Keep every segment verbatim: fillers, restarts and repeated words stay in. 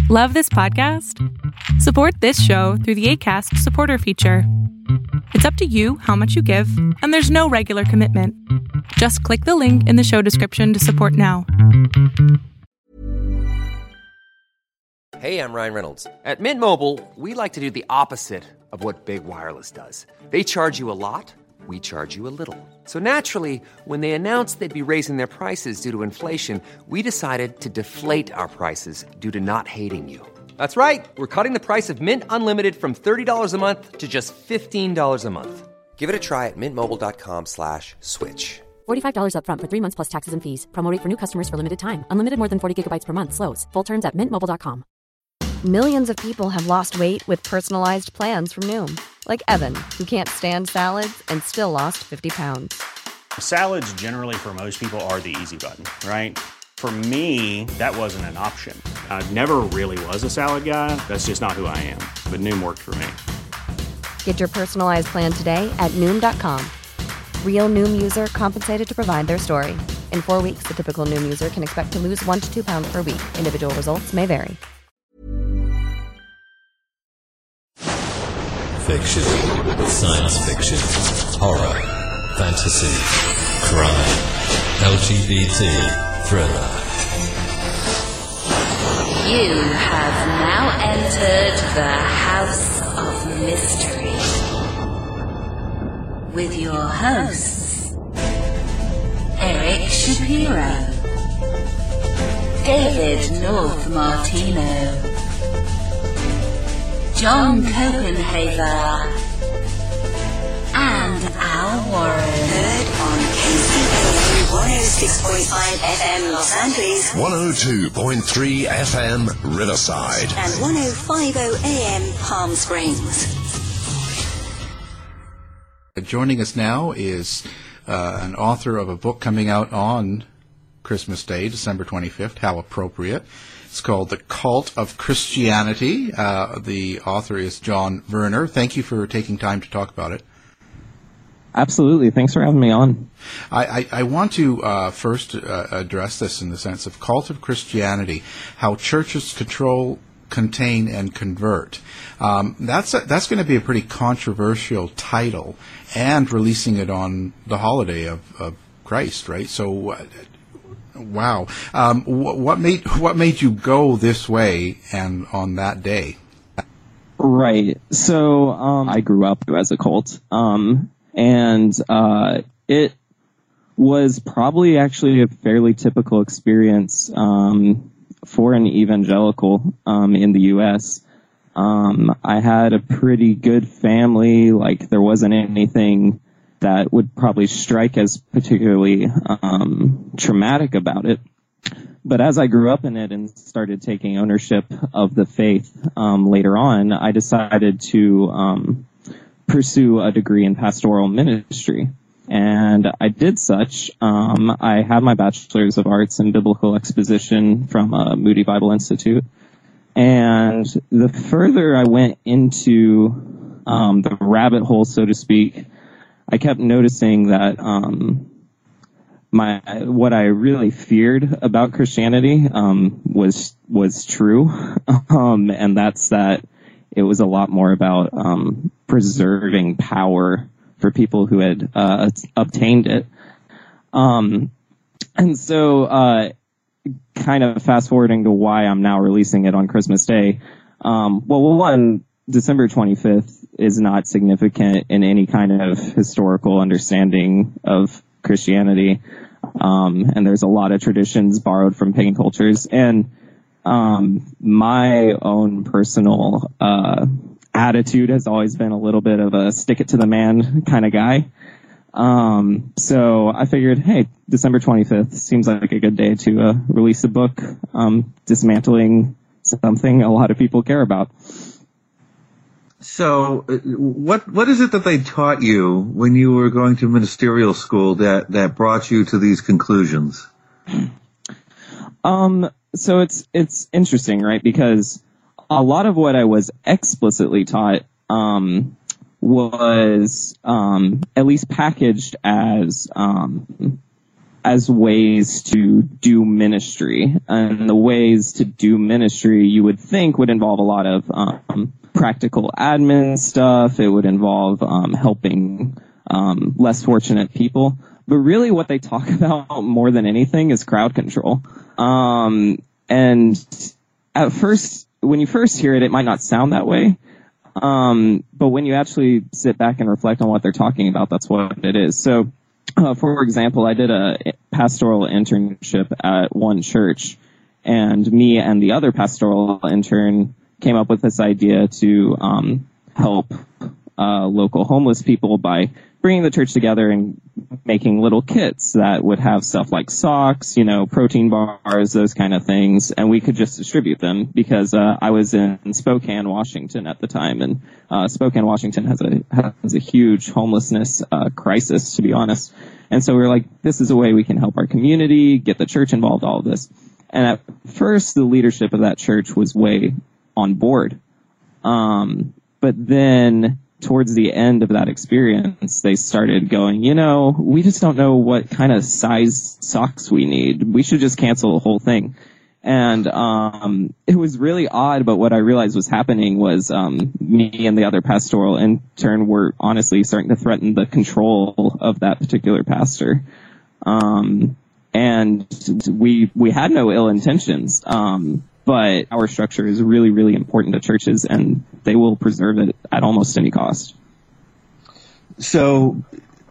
Love this podcast? Support this show through the Acast supporter feature. It's up to you how much you give, and there's no regular commitment. Just click the link in the show description to support now. Hey, I'm Ryan Reynolds. At Mint Mobile, we like to do the opposite of what Big Wireless does. They charge you a lot, we charge you a little. So naturally, when they announced they'd be raising their prices due to inflation, we decided to deflate our prices due to not hating you. That's right. We're cutting the price of Mint Unlimited from thirty dollars a month to just fifteen dollars a month. Give it a try at mintmobile.com slash switch. forty-five dollars up front for three months plus taxes and fees. Promo rate for new customers for limited time. Unlimited more than forty gigabytes per month. Slows full terms at mint mobile dot com. Millions of people have lost weight with personalized plans from Noom. Like Evan, who can't stand salads and still lost fifty pounds. Salads generally for most people are the easy button, right? For me, that wasn't an option. I never really was a salad guy. That's just not who I am. But Noom worked for me. Get your personalized plan today at Noom dot com. Real Noom user compensated to provide their story. In four weeks, the typical Noom user can expect to lose one to two pounds per week. Individual results may vary. Fiction, science fiction, horror, fantasy, crime, L G B T, thriller. You have now entered the House of Mystery with your hosts, Eric Shapiro, David North Martino, John Copenhaver, and Al Warren. Heard on K C A one oh six point five F M Los Angeles, one oh two point three F M Riverside, and ten fifty A M Palm Springs. Joining us now is uh, an author of a book coming out on Christmas Day, December twenty-fifth. How appropriate. It's called The Cult of Christianity. Uh, the author is John Werner. Thank you for taking time to talk about it. Absolutely. Thanks for having me on. I, I, I want to uh, first uh, address this in the sense of Cult of Christianity, how churches control, contain, and convert. Um, that's a, that's going to be a pretty controversial title, and releasing it on the holiday of, of Christ, right? So... Uh, Wow. Um, wh- what made what made you go this way and on that day? Right. So um, I grew up as a cult, um, and uh, it was probably actually a fairly typical experience um, for an evangelical um, in the U S Um, I had a pretty good family. Like, there wasn't anything that would probably strike as particularly um, traumatic about it. But as I grew up in it and started taking ownership of the faith um, later on, I decided to um, pursue a degree in pastoral ministry. And I did such. Um, I had my Bachelor's of Arts in Biblical Exposition from uh, Moody Bible Institute. And the further I went into um, the rabbit hole, so to speak, I kept noticing that um, my what I really feared about Christianity um, was was true, um, and that's that it was a lot more about um, preserving power for people who had uh, obtained it. Um, and so, uh, kind of fast forwarding to why I'm now releasing it on Christmas Day. Um, well, one, December twenty-fifth is not significant in any kind of historical understanding of Christianity. Um, and there's a lot of traditions borrowed from pagan cultures. And um, my own personal uh, attitude has always been a little bit of a stick it to the man kind of guy. Um, so I figured, hey, December twenty-fifth seems like a good day to uh, release a book um, dismantling something a lot of people care about. So, uh, what what is it that they taught you when you were going to ministerial school that, that brought you to these conclusions? Um, so it's it's interesting, right? Because a lot of what I was explicitly taught um, was um, at least packaged as um, as ways to do ministry. And the ways to do ministry you would think would involve a lot of um, practical admin stuff. It would involve um, helping um, less fortunate people. But really what they talk about more than anything is crowd control. Um, and at first, when you first hear it, it might not sound that way. Um, but when you actually sit back and reflect on what they're talking about, that's what it is. So, uh, for example, I did a pastoral internship at one church, and me and the other pastoral intern came up with this idea to um, help uh, local homeless people by bringing the church together and making little kits that would have stuff like socks, you know, protein bars, those kind of things, and we could just distribute them because uh, I was in Spokane, Washington at the time, and uh, Spokane, Washington has a has a huge homelessness uh, crisis, to be honest. And so we were like, this is a way we can help our community, get the church involved, all of this. And at first, the leadership of that church was way on board. Um, but then towards the end of that experience, they started going, you know, we just don't know what kind of size socks we need. We should just cancel the whole thing. And um, it was really odd, but what I realized was happening was um, me and the other pastoral intern were honestly starting to threaten the control of that particular pastor. Um, and we we had no ill intentions, um, but our structure is really, really important to churches, and they will preserve it at almost any cost. So,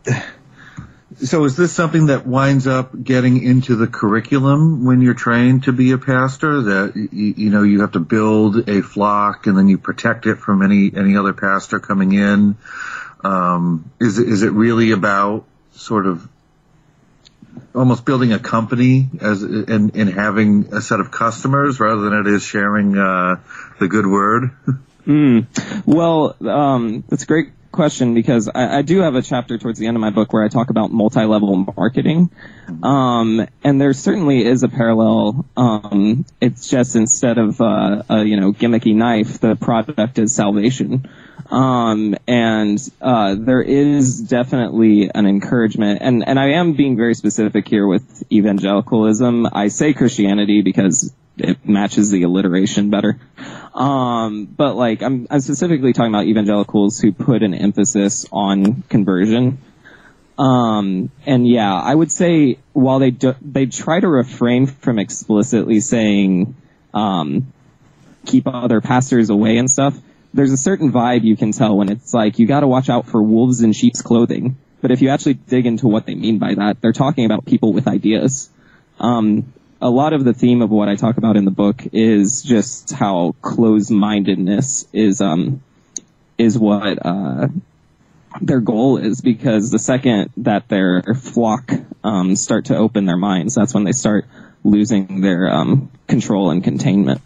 so is this something that winds up getting into the curriculum when you're trained to be a pastor? That you, you know you have to build a flock and then you protect it from any any other pastor coming in. Um, is is it really about sort of almost building a company as and, and having a set of customers rather than it is sharing uh, the good word? Mm. Well, um, that's a great question, because I, I do have a chapter towards the end of my book where I talk about multi-level marketing. Um, and there certainly is a parallel. Um, it's just instead of uh, a, you know, gimmicky knife, the product is salvation. Um, and, uh, there is definitely an encouragement, and, and I am being very specific here with evangelicalism. I say Christianity because it matches the alliteration better. Um, but like, I'm, I'm specifically talking about evangelicals who put an emphasis on conversion. Um, and yeah, I would say while they do, they try to refrain from explicitly saying, um, keep other pastors away and stuff, there's a certain vibe you can tell when it's like, you gotta watch out for wolves in sheep's clothing. But if you actually dig into what they mean by that, they're talking about people with ideas. Um, a lot of the theme of what I talk about in the book is just how closed-mindedness is, um, is what, uh, their goal is, because the second that their flock, um, start to open their minds, that's when they start losing their, um, control and containment.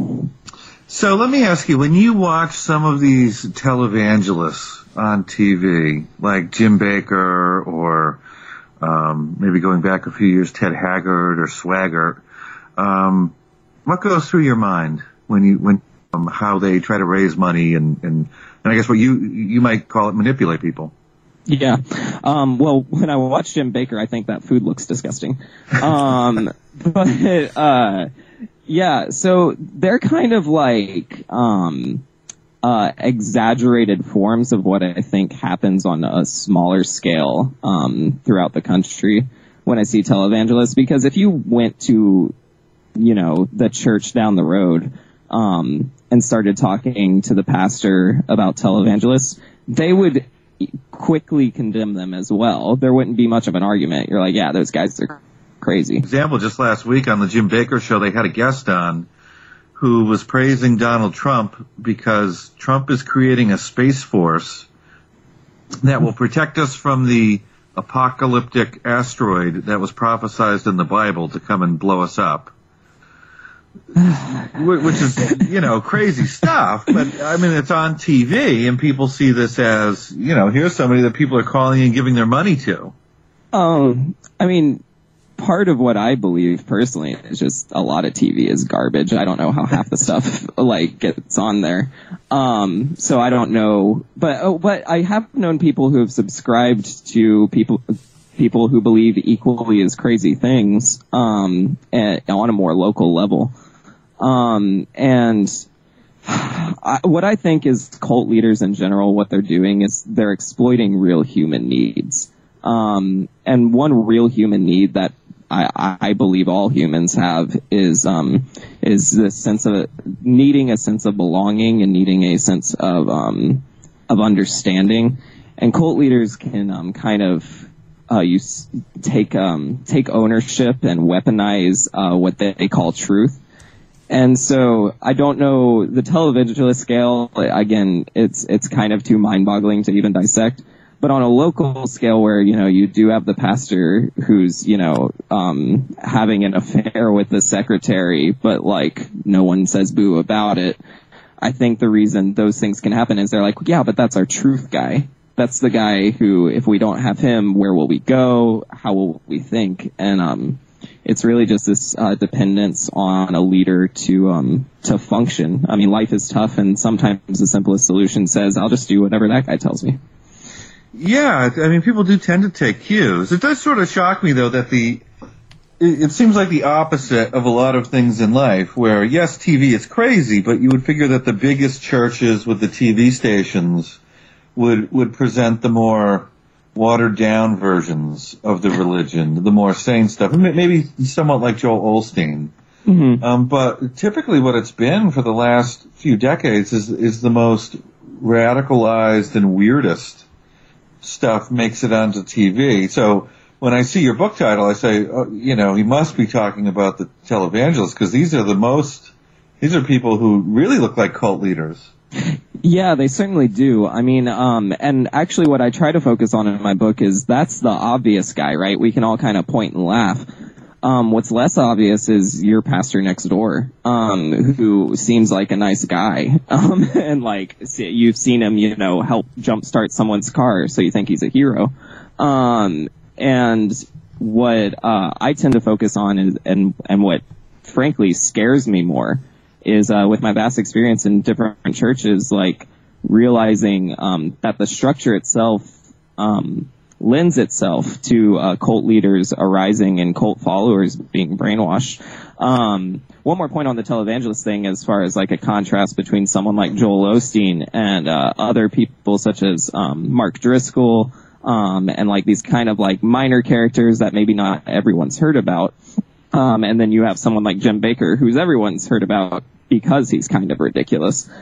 So let me ask you, when you watch some of these televangelists on T V, like Jim Bakker or um, maybe going back a few years, Ted Haggard or Swaggart, um, what goes through your mind when you when um, how they try to raise money and, and and I guess what you you might call it manipulate people? Yeah. Um, well, when I watch Jim Bakker, I think that food looks disgusting. Um, but uh, yeah, so they're kind of like um, uh, exaggerated forms of what I think happens on a smaller scale um, throughout the country when I see televangelists. Because if you went to, you know, the church down the road um, and started talking to the pastor about televangelists, they would quickly condemn them as well. There wouldn't be much of an argument. You're like, yeah, those guys are crazy. Example, just last week on the Jim Bakker show, they had a guest on who was praising Donald Trump because Trump is creating a space force that will protect us from the apocalyptic asteroid that was prophesied in the Bible to come and blow us up. Which is, you know, crazy stuff, but I mean, it's on T V and people see this as, you know, here's somebody that people are calling and giving their money to. Um, I mean, part of what I believe personally is just a lot of T V is garbage. I don't know how half the stuff like gets on there. Um, so I don't know, but, oh, but I have known people who have subscribed to people, people who believe equally as crazy things, um, and, on a more local level. Um, and I, what I think is cult leaders in general, what they're doing is they're exploiting real human needs. Um, and one real human need that I, I believe all humans have is, um, is this sense of needing a sense of belonging and needing a sense of, um, of understanding. And cult leaders can, um, kind of, uh, you s- take, um, take ownership and weaponize, uh, what they call truth. And so I don't know the televangelist scale. Again, it's, it's kind of too mind-boggling to even dissect. But on a local scale where, you know, you do have the pastor who's, you know, um, having an affair with the secretary, but like no one says boo about it. I think the reason those things can happen is they're like, yeah, but that's our truth guy. That's the guy who, if we don't have him, where will we go? How will we think? And, um, it's really just this, uh, dependence on a leader to, um, to function. I mean, life is tough, and sometimes the simplest solution says, I'll just do whatever that guy tells me. Yeah, I mean, people do tend to take cues. It does sort of shock me, though, that the it, it seems like the opposite of a lot of things in life, where, yes, T V is crazy, but you would figure that the biggest churches with the T V stations would would present the more watered-down versions of the religion, the more sane stuff, maybe somewhat like Joel Osteen. Mm-hmm. Um, but typically what it's been for the last few decades is is the most radicalized and weirdest stuff makes it onto T V. So when I see your book title, I say, oh, you know, he must be talking about the televangelists, because these are the most, these are people who really look like cult leaders. Yeah, they certainly do. I mean, um, and actually what I try to focus on in my book is that's the obvious guy, right? We can all kind of point and laugh. Um, what's less obvious is your pastor next door, um, who seems like a nice guy. Um, and like, you've seen him, you know, help jumpstart someone's car, so you think he's a hero. Um, and what, uh, I tend to focus on is, and, and what frankly scares me more is, uh, with my vast experience in different churches, like realizing, um, that the structure itself, um, lends itself to uh, cult leaders arising and cult followers being brainwashed. Um, one more point on the televangelist thing, as far as like a contrast between someone like Joel Osteen and uh, other people such as um, Mark Driscoll, um, and like these kind of like minor characters that maybe not everyone's heard about. Um, and then you have someone like Jim Bakker, who's everyone's heard about because he's kind of ridiculous.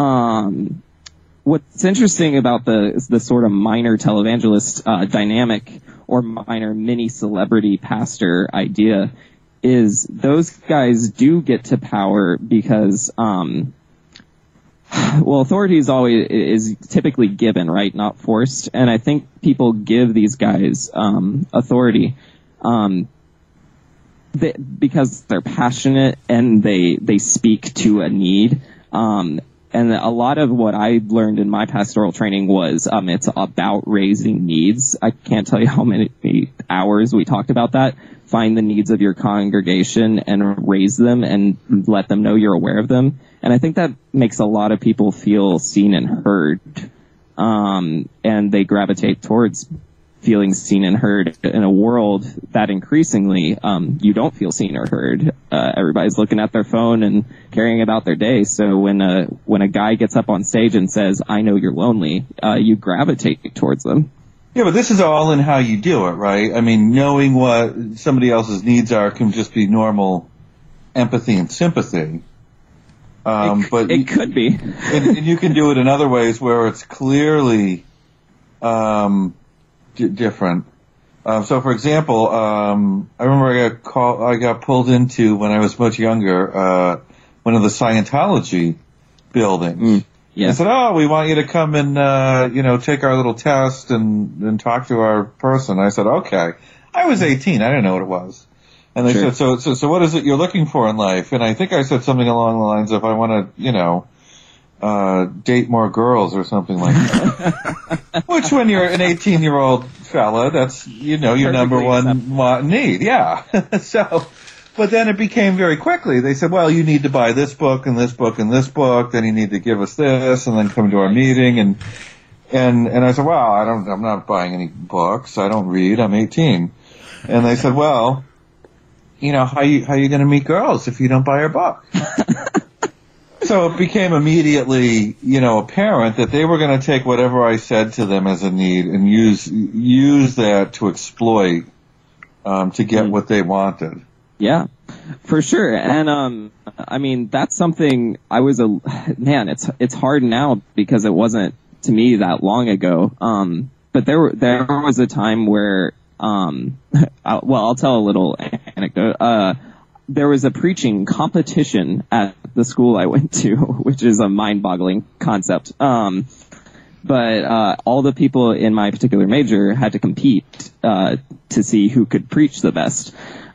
Um, What's interesting about the the sort of minor televangelist uh, dynamic, or minor mini celebrity pastor idea, is those guys do get to power because, um, well, authority is always is typically given, right, not forced. And I think people give these guys um, authority um, they, because they're passionate and they they speak to a need. Um, And a lot of what I learned in my pastoral training was um, it's about raising needs. I can't tell you how many hours we talked about that. Find the needs of your congregation and raise them and let them know you're aware of them. And I think that makes a lot of people feel seen and heard. Um, and they gravitate towards feeling seen and heard in a world that increasingly um, you don't feel seen or heard. Uh, everybody's looking at their phone and caring about their day. So when a when a guy gets up on stage and says, "I know you're lonely," uh, you gravitate towards them. Yeah, but this is all in how you do it, right? I mean, knowing what somebody else's needs are can just be normal empathy and sympathy. Um, it, but it you, could be, and, and you can do it in other ways where it's clearly um, d- different. Um, so, for example, um, I remember I got call, I got pulled into when I was much younger uh, one of the Scientology buildings. Mm, yeah. They said, "Oh, we want you to come and uh, you know take our little test and, and talk to our person." I said, "Okay." I was eighteen. I didn't know what it was. And they sure. said, so, so, so what is it you're looking for in life? And I think I said something along the lines of, I want to, you know, uh, date more girls or something like that. Which when you're an eighteen year old fella, that's, you know, your Perfectly number one mo- need. Yeah. So, but then it became very quickly. They said, well, you need to buy this book and this book and this book. Then you need to give us this and then come to our meeting. And, And and I said, well, I don't, I'm not buying any books. I don't read. I'm eighteen. And they said, well, you know, how you how you going to meet girls if you don't buy a book? So it became immediately, you know, apparent that they were going to take whatever I said to them as a need and use use that to exploit um, to get mm. what they wanted. Yeah, for sure. And, um, I mean, that's something I was a, man, it's, it's hard now because it wasn't to me that long ago. Um, but there, there was a time where, um, I'll, well, I'll tell a little anecdote. Uh, there was a preaching competition at the school I went to, which is a mind-boggling concept. Um, but, uh, all the people in my particular major had to compete, uh, to see who could preach the best.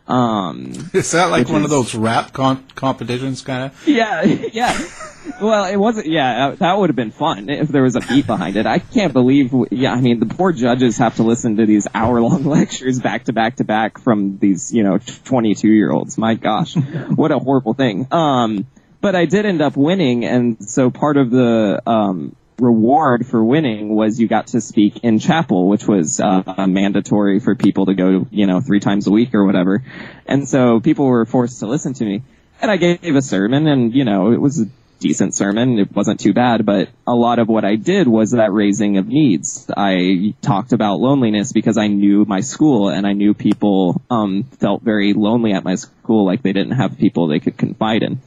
Um, is that like one is, of those rap con- competitions kind of? Yeah, yeah. Well, it wasn't, yeah, that would have been fun if there was a beat behind it. I can't believe, yeah, I mean, the poor judges have to listen to these hour-long lectures back to back to back from these, you know, twenty-two-year-olds. My gosh, what a horrible thing. Um, but I did end up winning, and so part of the, um, reward for winning was you got to speak in chapel, which was uh, mandatory for people to go, you know, three times a week or whatever. And so people were forced to listen to me. And I gave a sermon, and, you know, it was a decent sermon. It wasn't too bad, but a lot of what I did was that raising of needs. I talked about loneliness because I knew my school, and I knew people um, felt very lonely at my school, like they didn't have people they could confide in.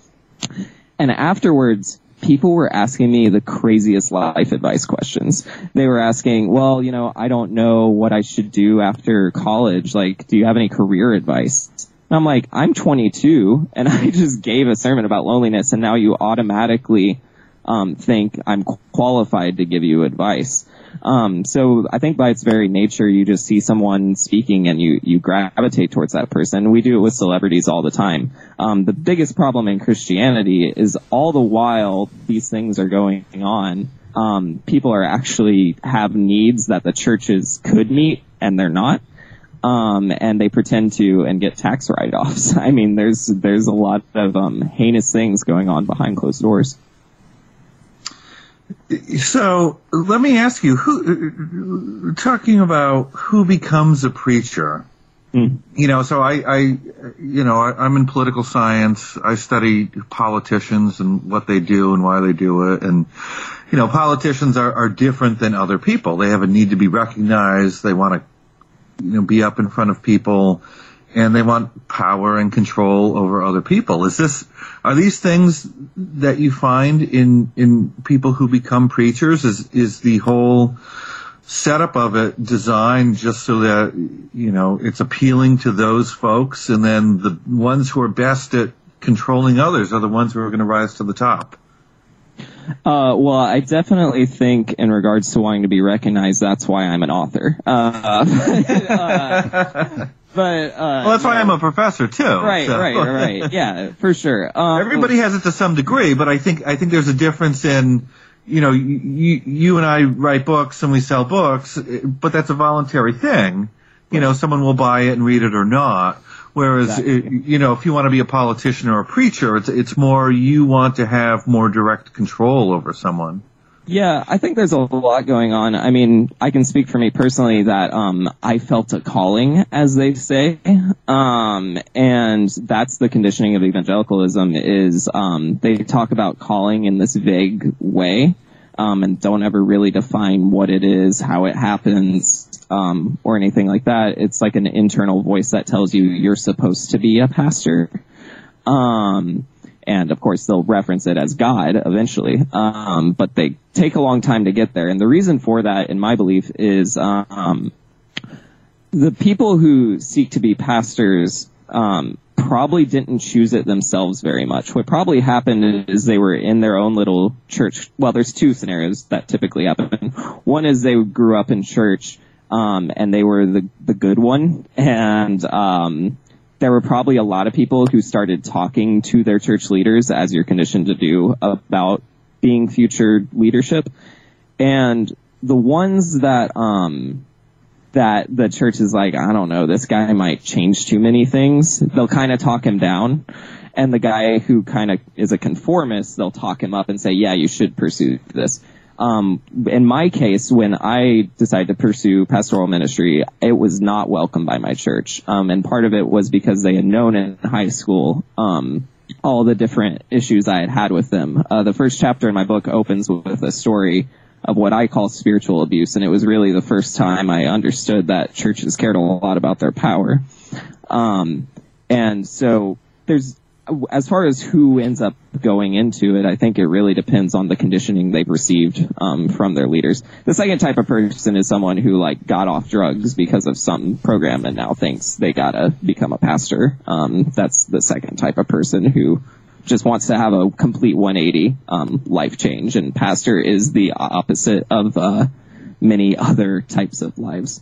And afterwards, people were asking me the craziest life advice questions. They were asking, well, you know, I don't know what I should do after college. Like, do you have any career advice? And I'm like, I'm twenty-two, and I just gave a sermon about loneliness, and now you automatically um, think I'm qualified to give you advice. Um, so I think by its very nature, you just see someone speaking and you, you gravitate towards that person. We do it with celebrities all the time. Um, the biggest problem in Christianity is all the while these things are going on, um, people are actually have needs that the churches could meet and they're not. Um, and they pretend to and get tax write-offs. I mean, there's, there's a lot of, um, heinous things going on behind closed doors. So let me ask you, who, talking about who becomes a preacher, mm. you know, so I, I, you know, I, I'm in political science. I study politicians and what they do and why they do it. And, you know, politicians are, are different than other people. They have a need to be recognized. They want to, you know, be up in front of people, and they want power and control over other people. Is this, are these things that you find in, in people who become preachers? Is, is the whole setup of it designed just so that, you know, it's appealing to those folks, and then the ones who are best at controlling others are the ones who are going to rise to the top? Uh, well, I definitely think in regards to wanting to be recognized, that's why I'm an author. Uh, uh, But, uh, well, that's why I'm a professor too. Right, so. right, right. Yeah, for sure. Um, Everybody has it to some degree, but I think I think there's a difference in, you know, you, you and I write books and we sell books, but that's a voluntary thing. You know, someone will buy it and read it or not. Whereas, exactly. it, you know, if you want to be a politician or a preacher, it's it's more you want to have more direct control over someone. Yeah, I think there's a lot going on. I mean, I can speak for me personally that um I felt a calling, as they say. Um and that's the conditioning of evangelicalism is um they talk about calling in this vague way, um and don't ever really define what it is, how it happens, um or anything like that. It's like an internal voice that tells you you're supposed to be a pastor. Um And, of course, they'll reference it as God eventually. Um, but they take a long time to get there. And the reason for that, in my belief, is um, the people who seek to be pastors um, probably didn't choose it themselves very much. What probably happened is they were in their own little church. Well, there's two scenarios that typically happen. One is they grew up in church, um, and they were the, the good one. And um there were probably a lot of people who started talking to their church leaders, as you're conditioned to do, about being future leadership. And the ones that, um, that the church is like, I don't know, this guy might change too many things, they'll kind of talk him down. And the guy who kind of is a conformist, they'll talk him up and say, yeah, you should pursue this. Um, in my case, when I decided to pursue pastoral ministry, it was not welcomed by my church. Um, and part of it was because they had known in high school, um, all the different issues I had had with them. Uh, the first chapter in my book opens with a story of what I call spiritual abuse. And it was really the first time I understood that churches cared a lot about their power. Um, and so there's, as far as who ends up going into it, I think it really depends on the conditioning they've received um, from their leaders. The second type of person is someone who like got off drugs because of some program and now thinks they gotta become a pastor. Um, that's the second type of person who just wants to have a complete one eighty um, life change, and pastor is the opposite of uh, many other types of lives.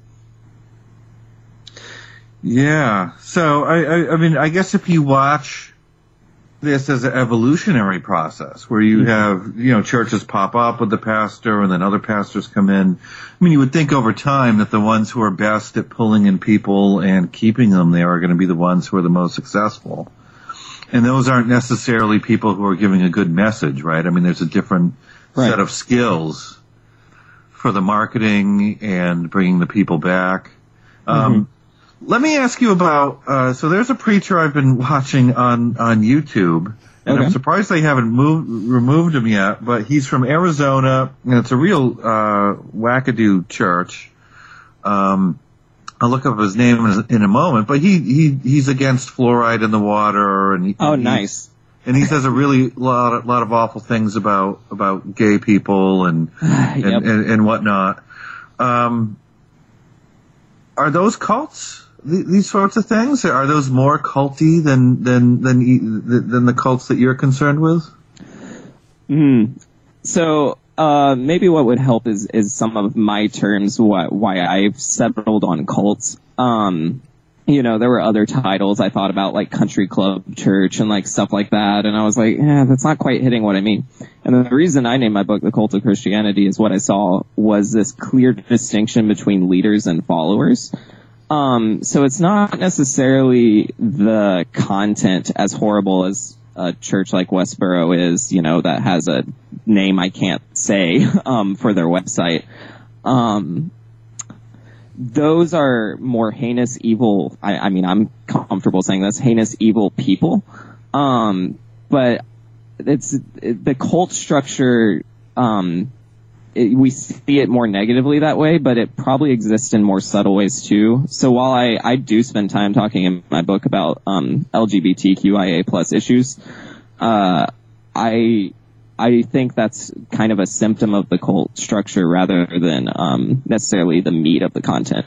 Yeah. So I, I, I mean, I guess if you watch this as an evolutionary process where you have, you know, churches pop up with the pastor and then other pastors come in. I mean, you would think over time that the ones who are best at pulling in people and keeping them there are going to be the ones who are the most successful. And those aren't necessarily people who are giving a good message, right? I mean, there's a different right. set of skills for the marketing and bringing the people back. Um, mm-hmm. Let me ask you about, uh, so there's a preacher I've been watching on, on YouTube, and okay. I'm surprised they haven't moved, removed him yet, but he's from Arizona, and it's a real, uh, wackadoo church. Um, I'll look up his name in, in a moment, but he, he, he's against fluoride in the water, and he, oh, and nice. And he says a really lot, lot of awful things about, about gay people and, and, yep. and, and whatnot. Um, are those cults? These sorts of things, are those more culty than than than than the cults that you're concerned with? Hmm. So uh, maybe what would help is is some of my terms. Why why I've settled on cults. Um, you know, there were other titles I thought about, like country club church and like stuff like that, and I was like, yeah, that's not quite hitting what I mean. And the reason I named my book "The Cult of Christianity" is what I saw was this clear distinction between leaders and followers. Um, so it's not necessarily the content, as horrible as a church like Westboro is, you know, that has a name I can't say, um, for their website. Um, those are more heinous, evil, I, I mean, I'm comfortable saying this, heinous, evil people. Um, but it's, it, the cult structure, um, It, we see it more negatively that way, but it probably exists in more subtle ways too. So while I, I do spend time talking in my book about um, L G B T Q I A plus issues, uh, I I think that's kind of a symptom of the cult structure rather than um, necessarily the meat of the content.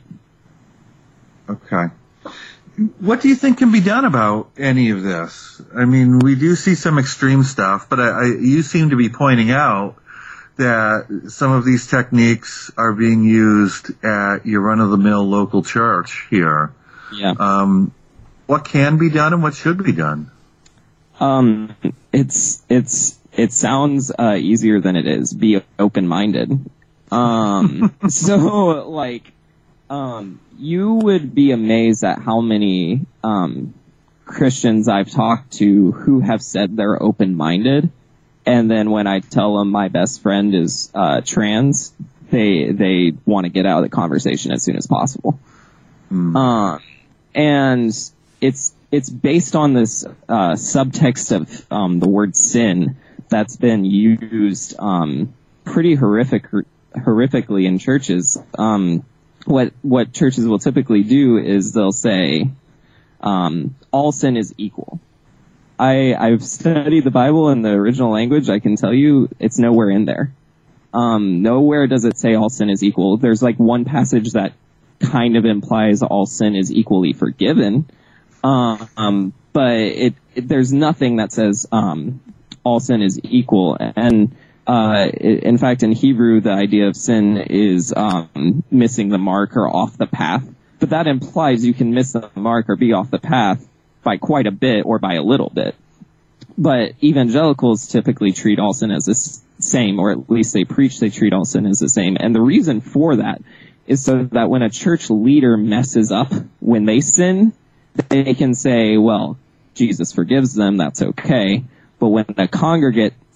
Okay. What do you think can be done about any of this? I mean, we do see some extreme stuff, but I, I, you seem to be pointing out that some of these techniques are being used at your run-of-the-mill local church here. Yeah. Um, what can be done and what should be done? Um, it's it's it sounds uh, easier than it is. Be open-minded. Um, so like, um, you would be amazed at how many um Christians I've talked to who have said they're open-minded. And then when I tell them my best friend is uh, trans, they they want to get out of the conversation as soon as possible. Mm. Um, and it's it's based on this uh, subtext of um, the word sin that's been used um, pretty horrific horrifically in churches. Um, what what churches will typically do is they'll say um, all sin is equal. I, I've studied the Bible in the original language. I can tell you it's nowhere in there. Um, nowhere does it say all sin is equal. There's like one passage that kind of implies all sin is equally forgiven. Um, but it, it, there's nothing that says, um, all sin is equal. And, uh, it, in fact, in Hebrew, the idea of sin is, um, missing the mark or off the path. But that implies you can miss the mark or be off the path by quite a bit or by a little bit. But evangelicals typically treat all sin as the same, or at least they preach they treat all sin as the same. And the reason for that is so that when a church leader messes up when they sin, they can say, well, Jesus forgives them, that's okay. But when a congregate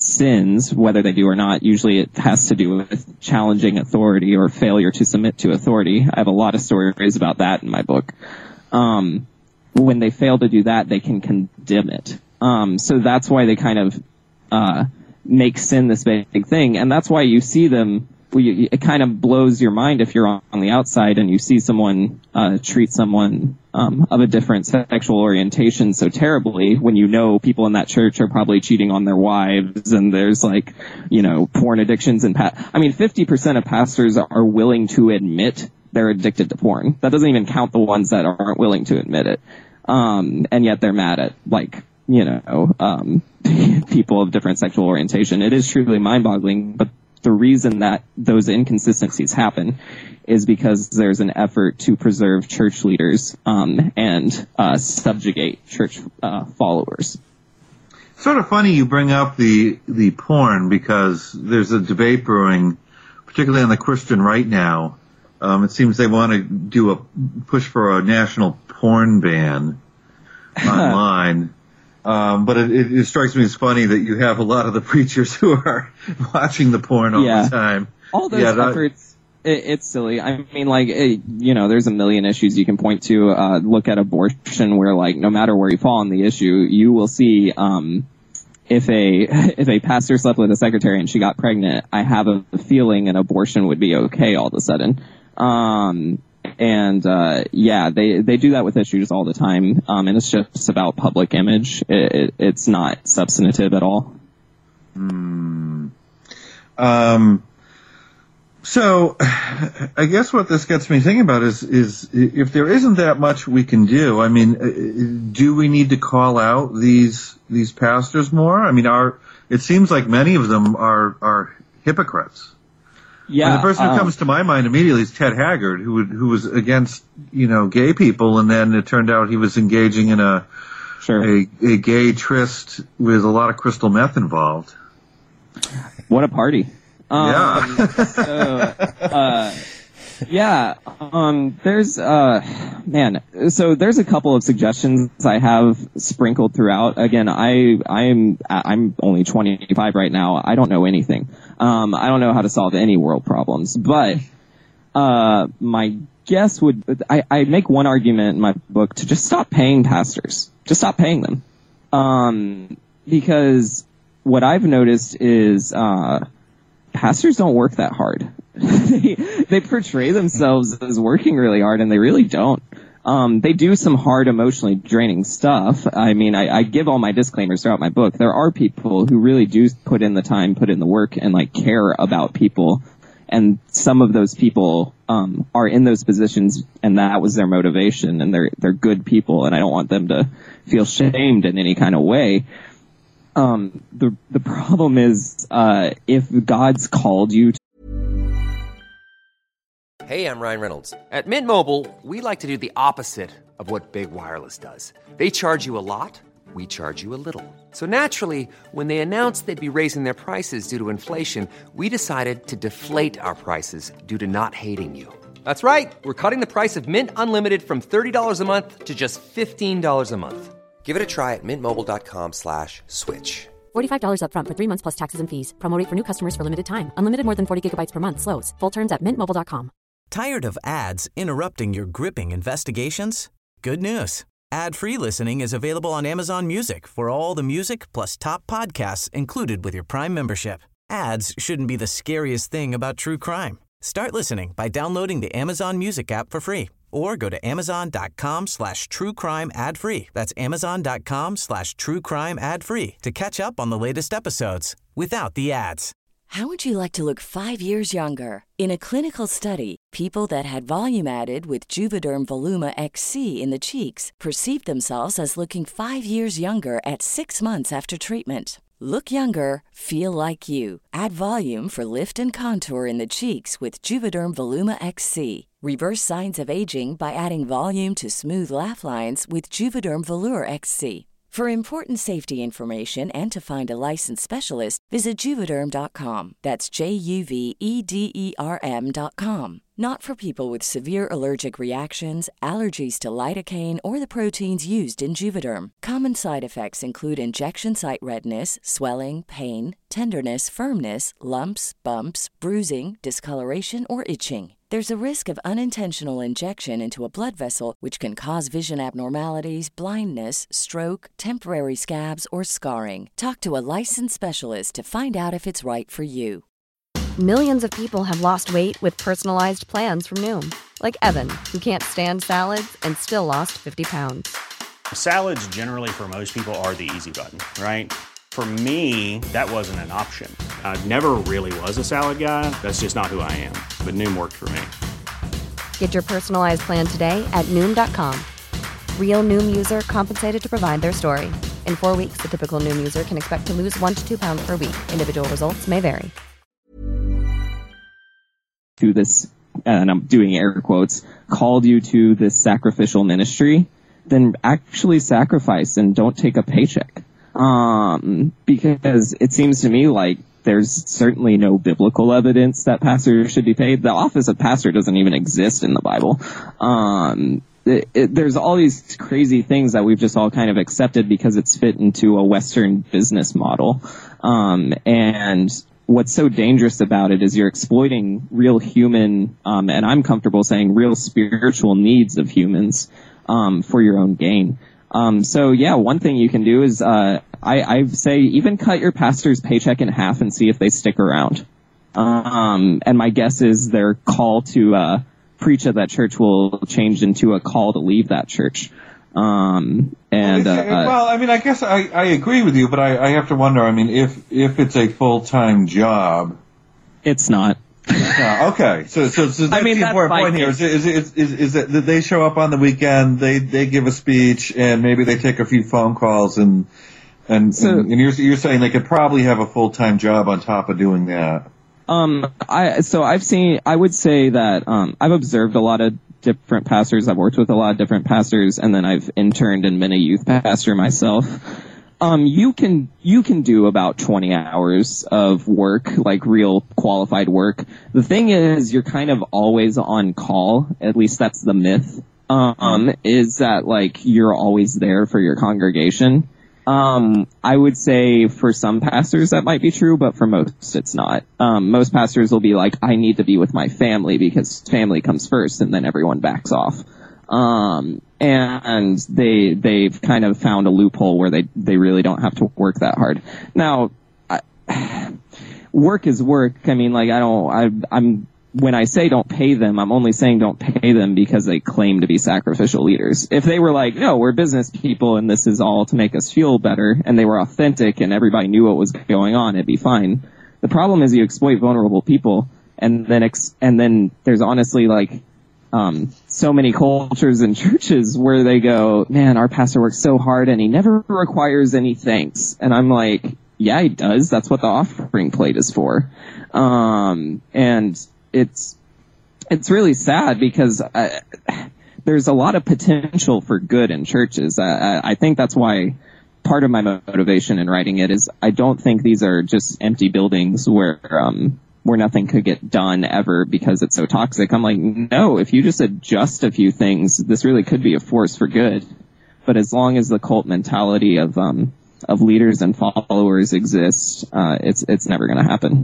sins, whether they do or not. Usually it has to do with challenging authority or failure to submit to authority. I have a lot of stories about that in my book. Um, when they fail to do that, they can condemn it. Um, so that's why they kind of uh, make sin this big thing. And that's why you see them, it kind of blows your mind if you're on the outside and you see someone uh, treat someone um, of a different sexual orientation so terribly, when you know people in that church are probably cheating on their wives and there's like, you know, porn addictions and pa- I mean, fifty percent of pastors are willing to admit they're addicted to porn. That doesn't even count the ones that aren't willing to admit it. Um, and yet they're mad at, like, you know, um, people of different sexual orientation. It is truly mind-boggling, but the reason that those inconsistencies happen is because there's an effort to preserve church leaders um, and uh, subjugate church uh, followers. Sort of funny you bring up the the porn, because there's a debate brewing, particularly on the Christian right now. Um, it seems they want to do a push for a national porn ban online. Um, but it, it, it strikes me as funny that you have a lot of the preachers who are watching the porn all yeah. the time. All those yeah, that, efforts, it, it's silly. I mean, like, it, you know, there's a million issues you can point to. Uh, look at abortion, where, like, no matter where you fall on the issue, you will see, um, if a, if a pastor slept with a secretary and she got pregnant, I have a feeling an abortion would be okay all of a sudden. Um, And, uh, yeah, they, they do that with issues all the time. Um, and it's just about public image. It, it, it's not substantive at all. Hmm. Um, so I guess what this gets me thinking about is, is if there isn't that much we can do, I mean, do we need to call out these, these pastors more? I mean, are, it seems like many of them are, are hypocrites. Yeah, and the person who um, comes to my mind immediately is Ted Haggard, who who was against, you know, gay people, and then it turned out he was engaging in a sure. a, a gay tryst with a lot of crystal meth involved. What a party! Um, yeah, so, uh, yeah. Um, there's uh, man. So there's a couple of suggestions I have sprinkled throughout. Again, I I'm I'm only twenty-five right now. I don't know anything. Um, I don't know how to solve any world problems, but uh, my guess would I, I make one argument in my book to just stop paying pastors, just stop paying them, um, because what I've noticed is uh, pastors don't work that hard. they they portray themselves as working really hard, and they really don't. Um, they do some hard, emotionally draining stuff. I mean, I, I give all my disclaimers throughout my book. There are people who really do put in the time, put in the work, and, like, care about people. And some of those people um, are in those positions, and that was their motivation, and they're they're good people, and I don't want them to feel shamed in any kind of way. Um, the the problem is, uh, if God's called you to Hey, I'm Ryan Reynolds. At Mint Mobile, we like to do the opposite of what Big Wireless does. They charge you a lot, we charge you a little. So naturally, when they announced they'd be raising their prices due to inflation, we decided to deflate our prices due to not hating you. That's right. We're cutting the price of Mint Unlimited from thirty dollars a month to just fifteen dollars a month. Give it a try at mintmobile.com slash switch. forty-five dollars up front for three months plus taxes and fees. Promo rate for new customers for limited time. Unlimited more than forty gigabytes per month. Slows full terms at mint mobile dot com. Tired of ads interrupting your gripping investigations? Good news. Ad-free listening is available on Amazon Music for all the music plus top podcasts included with your Prime membership. Ads shouldn't be the scariest thing about true crime. Start listening by downloading the Amazon Music app for free or go to amazon.com slash true crime ad free. That's amazon.com slash true crime ad free to catch up on the latest episodes without the ads. How would you like to look five years younger? In a clinical study, people that had volume added with Juvederm Voluma X C in the cheeks perceived themselves as looking five years younger at six months after treatment. Look younger, feel like you. Add volume for lift and contour in the cheeks with Juvederm Voluma X C. Reverse signs of aging by adding volume to smooth laugh lines with Juvederm Volure X C. For important safety information and to find a licensed specialist, visit Juvederm dot com. That's J U V E D E R M dot com. Not for people with severe allergic reactions, allergies to lidocaine, or the proteins used in Juvederm. Common side effects include injection site redness, swelling, pain, tenderness, firmness, lumps, bumps, bruising, discoloration, or itching. There's a risk of unintentional injection into a blood vessel, which can cause vision abnormalities, blindness, stroke, temporary scabs, or scarring. Talk to a licensed specialist to find out if it's right for you. Millions of people have lost weight with personalized plans from Noom. Like Evan, who can't stand salads and still lost fifty pounds. Salads generally for most people are the easy button, right? For me, that wasn't an option. I never really was a salad guy. That's just not who I am. But Noom worked for me. Get your personalized plan today at Noom dot com. Real Noom user compensated to provide their story. In four weeks, the typical Noom user can expect to lose one to two pounds per week. Individual results may vary. To this, and I'm doing air quotes, called you to this sacrificial ministry, then actually sacrifice and don't take a paycheck. Um, because it seems to me like there's certainly no biblical evidence that pastors should be paid. The office of pastor doesn't even exist in the Bible. Um, it, it, there's all these crazy things that we've just all kind of accepted because it's fit into a Western business model. Um, and what's so dangerous about it is you're exploiting real human, um, and I'm comfortable saying real spiritual needs of humans, um, for your own gain. Um, so yeah, one thing you can do is, uh, I, I say even cut your pastor's paycheck in half and see if they stick around. Um, and my guess is their call to, uh, preach at that church will change into a call to leave that church. Um, and, well, uh, well, I mean, I guess I, I agree with you, but I, I have to wonder, I mean, if, if it's a full-time job. It's not. No, okay. So, so, so that's I mean, the that's important point here is, is, is, is, is that they show up on the weekend, they, they give a speech, and maybe they take a few phone calls, and, and, so, and, and you're, you're saying they could probably have a full-time job on top of doing that. Um, I, so I've seen, I would say that, um, I've observed a lot of different pastors. I've worked with a lot of different pastors, and then I've interned and been a youth pastor myself. Um, you can, you can do about twenty hours of work, like real qualified work. The thing is, you're kind of always on call. At least that's the myth. Um, is that like you're always there for your congregation. Um, I would say for some pastors that might be true, but for most it's not. Um, most pastors will be like, I need to be with my family because family comes first, and then everyone backs off. Um, and they, they've kind of found a loophole where they, they really don't have to work that hard. Now, I, work is work. I mean, like, I don't, I, I'm, when I say don't pay them, I'm only saying don't pay them because they claim to be sacrificial leaders. If they were like, no, we're business people and this is all to make us feel better, and they were authentic and everybody knew what was going on, it'd be fine. The problem is you exploit vulnerable people, and then ex- and then there's honestly like um so many cultures and churches where they go, man, our pastor works so hard and he never requires any thanks. And I'm like, yeah, he does. That's what the offering plate is for. Um, and it's, it's really sad because I, there's a lot of potential for good in churches. I, I think that's why part of my motivation in writing it is I don't think these are just empty buildings where, um, where nothing could get done ever because it's so toxic. I'm like, no, if you just adjust a few things, this really could be a force for good. But as long as the cult mentality of, um, of leaders and followers exists, uh, it's, it's never going to happen.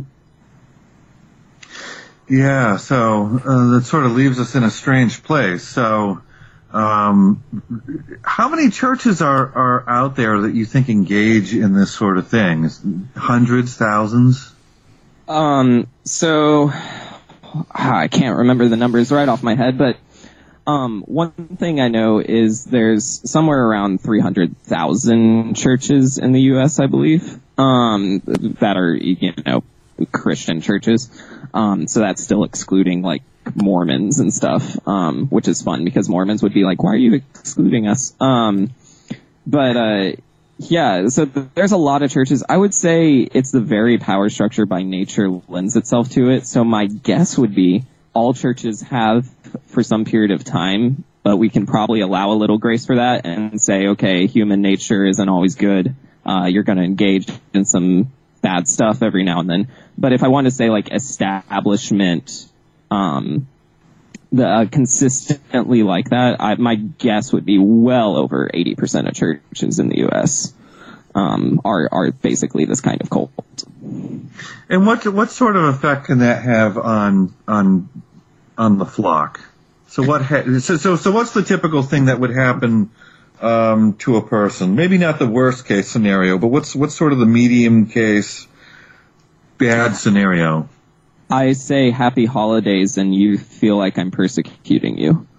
Yeah, so uh, that sort of leaves us in a strange place. So, um, how many churches are, are out there that you think engage in this sort of thing? Hundreds, thousands? Um, so I can't remember the numbers right off my head, but um, one thing I know is there's somewhere around three hundred thousand churches in the U S, I believe, um, that are, you know, Christian churches. Um, so that's still excluding like Mormons and stuff, um, which is fun because Mormons would be like, why are you excluding us? Um, but, uh, yeah, so th- there's a lot of churches. I would say it's the very power structure by nature lends itself to it. So my guess would be all churches have for some period of time, but we can probably allow a little grace for that and say, okay, human nature isn't always good. Uh, you're going to engage in some bad stuff every now and then. But if I want to say like establishment, um, the, uh, consistently like that, I, my guess would be well over eighty percent of churches in the U S um, are are basically this kind of cult. And what what sort of effect can that have on on on the flock? So what ha- so, so so what's the typical thing that would happen um, to a person? Maybe not the worst case scenario, but what's what's sort of the medium case bad scenario? I say happy holidays and you feel like I'm persecuting you.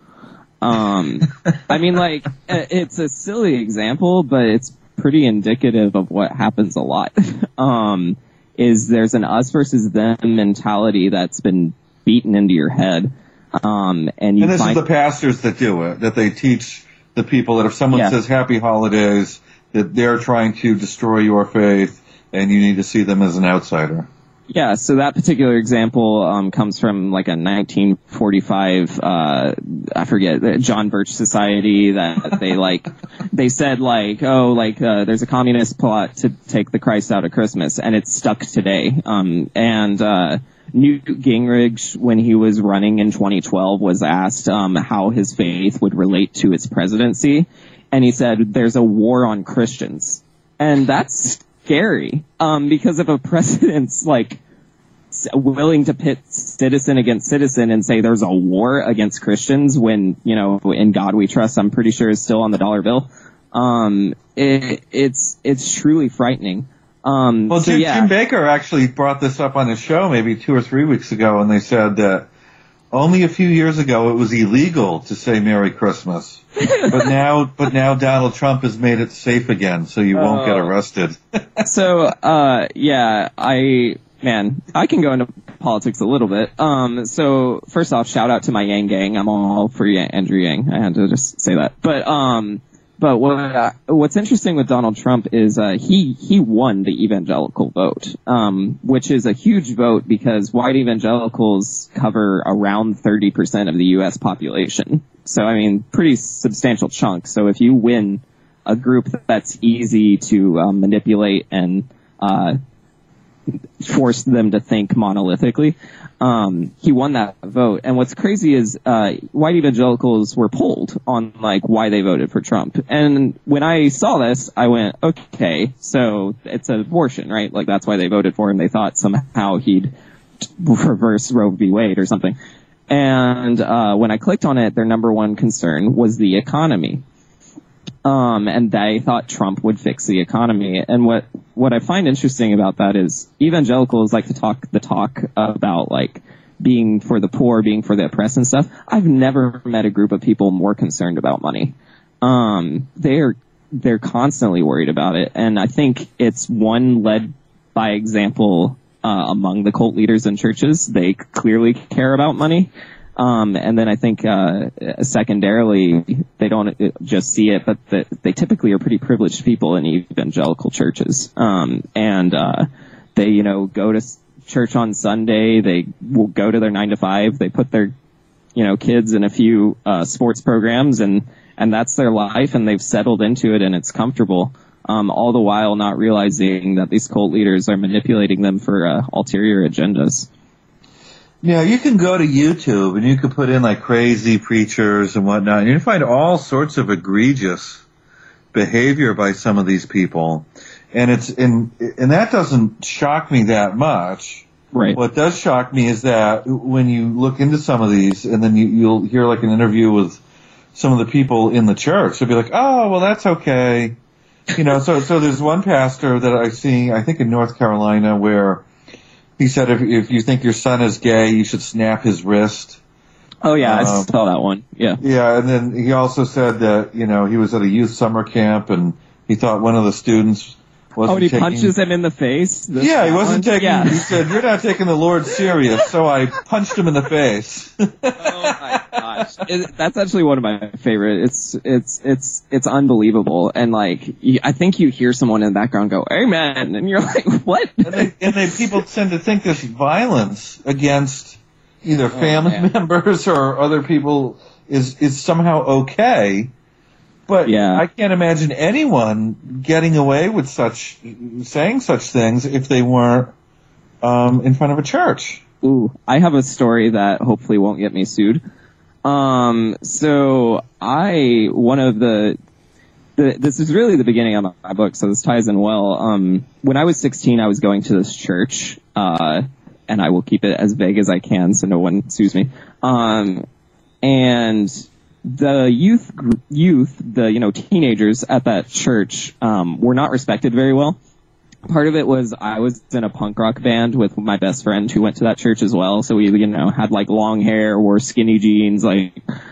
Um, I mean, like, it's a silly example, but it's pretty indicative of what happens a lot. um, is there's an us versus them mentality that's been beaten into your head. Um, and you and this find- is the pastors that do it, that they teach the people that if someone yeah. says happy holidays, that they're trying to destroy your faith and you need to see them as an outsider. Yeah, so that particular example um, comes from like a nineteen forty-five, uh, I forget, the John Birch Society that they like, they said like, oh, like uh, there's a communist plot to take the Christ out of Christmas, and it's stuck today. Um, and uh, Newt Gingrich, when he was running in twenty twelve, was asked um, how his faith would relate to his presidency, and he said, there's a war on Christians. And that's scary, um, because if a president's like willing to pit citizen against citizen and say there's a war against Christians when, you know, in God we trust, I'm pretty sure is still on the dollar bill. Um, it, it's, it's truly frightening. Um, well, so, Jim, yeah. Jim Baker actually brought this up on his show maybe two or three weeks ago, and they said that only a few years ago it was illegal to say Merry Christmas. but now, but now Donald Trump has made it safe again, so you won't uh, get arrested. so, uh, yeah, I, man, I can go into politics a little bit. Um, so first off, shout out to my Yang gang. I'm all for Andrew Yang. I had to just say that. But, um, but what, uh, what's interesting with Donald Trump is, uh, he, he won the evangelical vote, um, which is a huge vote because white evangelicals cover around thirty percent of the U S population. So, I mean, pretty substantial chunk. So if you win a group that's easy to um, manipulate and, uh, force them to think monolithically, um, he won that vote. And what's crazy is, uh, white evangelicals were polled on, like, why they voted for Trump. And when I saw this, I went, okay, so it's abortion, right? Like, that's why they voted for him. They thought somehow he'd reverse Roe v. Wade or something. And, uh, when I clicked on it, their number one concern was the economy. Um, and they thought Trump would fix the economy. And what, what I find interesting about that is evangelicals like to talk the talk about like being for the poor, being for the oppressed and stuff. I've never met a group of people more concerned about money. Um, they're, they're constantly worried about it. And I think it's one led by example, uh, among the cult leaders in churches. They clearly care about money. Um, and then I think, uh, secondarily, they don't just see it, but the, they typically are pretty privileged people in evangelical churches. Um, and, uh, they, you know, go to church on Sunday, they will go to their nine to five, they put their, you know, kids in a few, uh, sports programs and, and that's their life and they've settled into it and it's comfortable. Um, all the while not realizing that these cult leaders are manipulating them for, uh, ulterior agendas. Yeah, you can go to YouTube and you can put in like crazy preachers and whatnot, and you can find all sorts of egregious behavior by some of these people. And it's, and, and that doesn't shock me that much. Right. What does shock me is that when you look into some of these and then you, you'll hear like an interview with some of the people in the church, they'll be like, oh, well, that's okay. You know, so, so there's one pastor that I see, I think in North Carolina, where he said if, if you think your son is gay, you should snap his wrist. Oh, yeah, um, I saw that one. Yeah. Yeah, and then he also said that, you know, he was at a youth summer camp and he thought one of the students wasn't Oh, and he taking, punches him in the face? This yeah, he wasn't one? taking, yeah. he said, you're not taking the Lord serious, so I punched him in the face. Oh my gosh. It, that's actually one of my favorite. It's, it's, it's, it's unbelievable. And like, you, I think you hear someone in the background go, amen, and you're like, what? And they, and they, people tend to think this violence against either family oh, members or other people is, is somehow okay. But yeah. I can't imagine anyone getting away with such, saying such things if they weren't, um, in front of a church. Ooh, I have a story that hopefully won't get me sued. Um, so I, one of the, the, this is really the beginning of my book, so this ties in well. Um, when I was sixteen, I was going to this church, uh, and I will keep it as vague as I can so no one sues me. Um, and the youth, youth, the, you know, teenagers at that church, um, were not respected very well. Part of it was I was in a punk rock band with my best friend who went to that church as well. So we, you know, had like long hair, wore skinny jeans, like,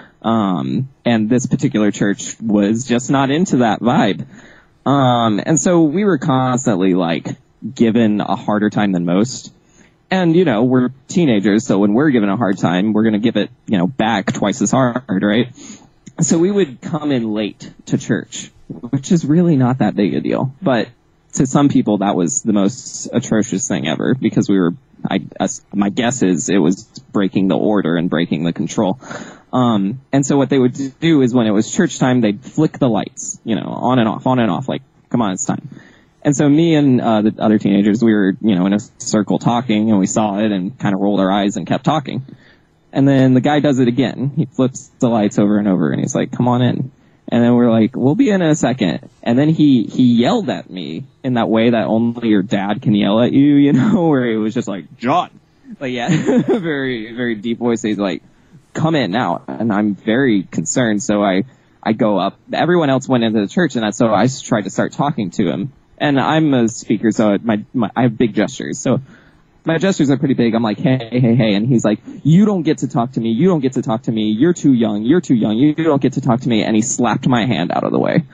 um, and this particular church was just not into that vibe. Um, and so we were constantly like given a harder time than most. And, you know, we're teenagers, so when we're given a hard time, we're going to give it, you know, back twice as hard, right? So we would come in late to church, which is really not that big a deal. But to some people, that was the most atrocious thing ever because we were, I, as, my guess is it was breaking the order and breaking the control. Um, and so what they would do is when it was church time, they'd flick the lights, you know, on and off, on and off, like, come on, it's time. And so me and uh, the other teenagers, we were, you know, in a circle talking, and we saw it and kind of rolled our eyes and kept talking. And then the guy does it again. He flips the lights over and over, and he's like, come on in. And then we're like, we'll be in in a second. And then he, he yelled at me in that way that only your dad can yell at you, you know, where he was just like, John. Like, yeah, very, very deep voice. He's like, come in now. And I'm very concerned. So I, I go up. Everyone else went into the church, and I, so I tried to start talking to him. And I'm a speaker, so my, my I have big gestures. So my gestures are pretty big. I'm like, hey, hey, hey. And he's like, you don't get to talk to me. You don't get to talk to me. You're too young. You're too young. You don't get to talk to me. And he slapped my hand out of the way.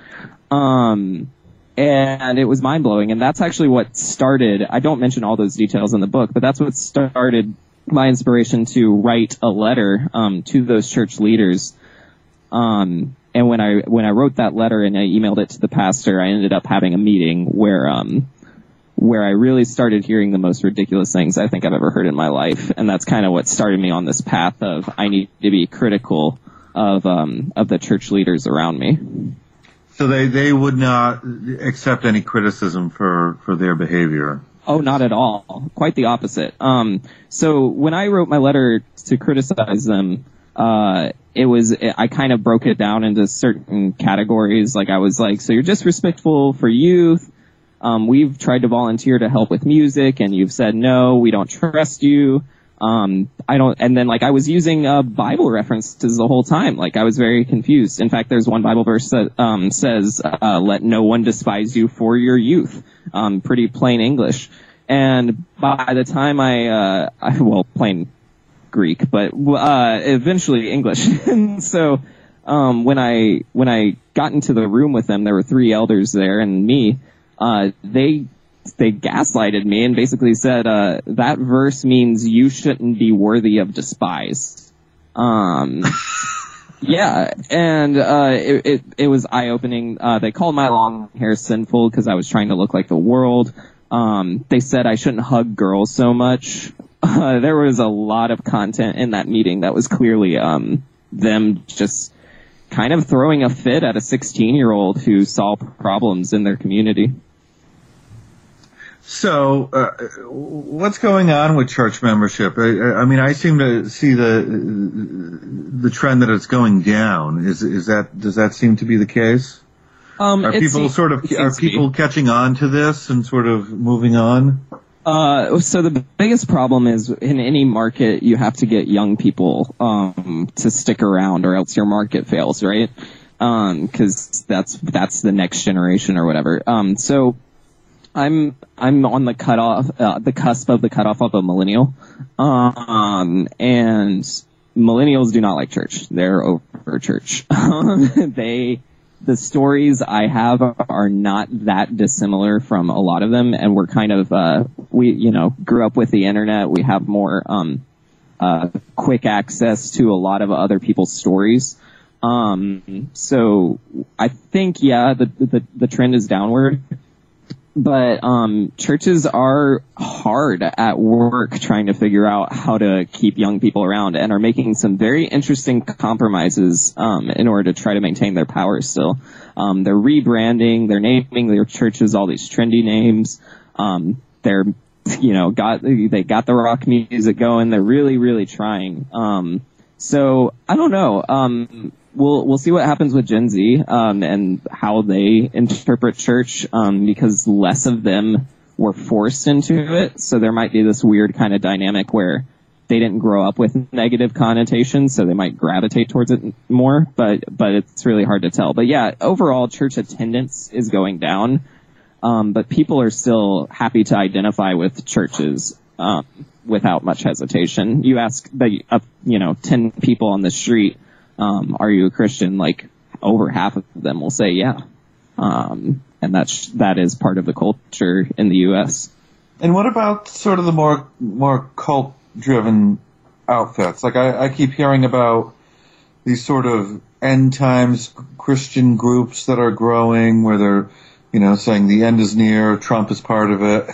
Um, and it was mind blowing. And that's actually what started, I don't mention all those details in the book, but that's what started my inspiration to write a letter, um, to those church leaders. Um, and when I, when I wrote that letter and I emailed it to the pastor, I ended up having a meeting where, um, where I really started hearing the most ridiculous things I think I've ever heard in my life. And that's kind of what started me on this path of I need to be critical of, um, of the church leaders around me. So they, they would not accept any criticism for, for their behavior. Oh, not at all. Quite the opposite. Um, so when I wrote my letter to criticize them, uh, it was, I kind of broke it down into certain categories. Like I was like, so you're disrespectful for youth. Um, we've tried to volunteer to help with music and you've said, no, we don't trust you. Um, I don't, and then like I was using, uh, Bible references the whole time. Like I was very confused. In fact, there's one Bible verse that, um, says, uh, let no one despise you for your youth. Um, pretty plain English. And by the time I, uh, I, well, plain Greek, but, uh, eventually English. And so, um, when I, when I got into the room with them, there were three elders there and me, uh, they, they gaslighted me and basically said, uh, that verse means you shouldn't be worthy of despise. Um, yeah, and, uh, it, it, it was eye-opening. Uh, they called my long hair sinful because I was trying to look like the world. Um, they said I shouldn't hug girls so much. Uh, there was a lot of content in that meeting that was clearly, um, them just kind of throwing a fit at a sixteen-year-old who saw problems in their community. So, uh, what's going on with church membership? I, I mean, I seem to see the the trend that it's going down. Is is that does that seem to be the case? Um, are people sort of are people catching on to this and sort of moving on? Uh, so the biggest problem is in any market you have to get young people um to stick around or else your market fails, right? Um, because that's that's the next generation or whatever. Um, so. I'm I'm on the cutoff, uh, the cusp of the cutoff of a millennial, um, and millennials do not like church. They're over church. they, the stories I have are not that dissimilar from a lot of them, and we're kind of uh, we you know grew up with the internet. We have more um, uh, quick access to a lot of other people's stories. Um, so I think yeah, the the, the trend is downward. But um churches are hard at work trying to figure out how to keep young people around and are making some very interesting compromises um in order to try to maintain their power still. Um they're rebranding, they're naming their churches all these trendy names. Um they're you know got they got the rock music going. They're really really trying. Um So I don't know. Um, we'll we'll see what happens with Gen Z um, and how they interpret church, um, because less of them were forced into it. So there might be this weird kind of dynamic where they didn't grow up with negative connotations, so they might gravitate towards it more. But but it's really hard to tell. But yeah, overall, church attendance is going down, um, but people are still happy to identify with churches. Um, without much hesitation. You ask the, uh, you know, ten people on the street, um, are you a Christian? Like, over half of them will say, yeah. Um, and that's, that is part of the culture in the U S. And what about sort of the more, more cult-driven outfits? Like, I, I keep hearing about these sort of end times Christian groups that are growing where they're, you know, saying the end is near, Trump is part of it.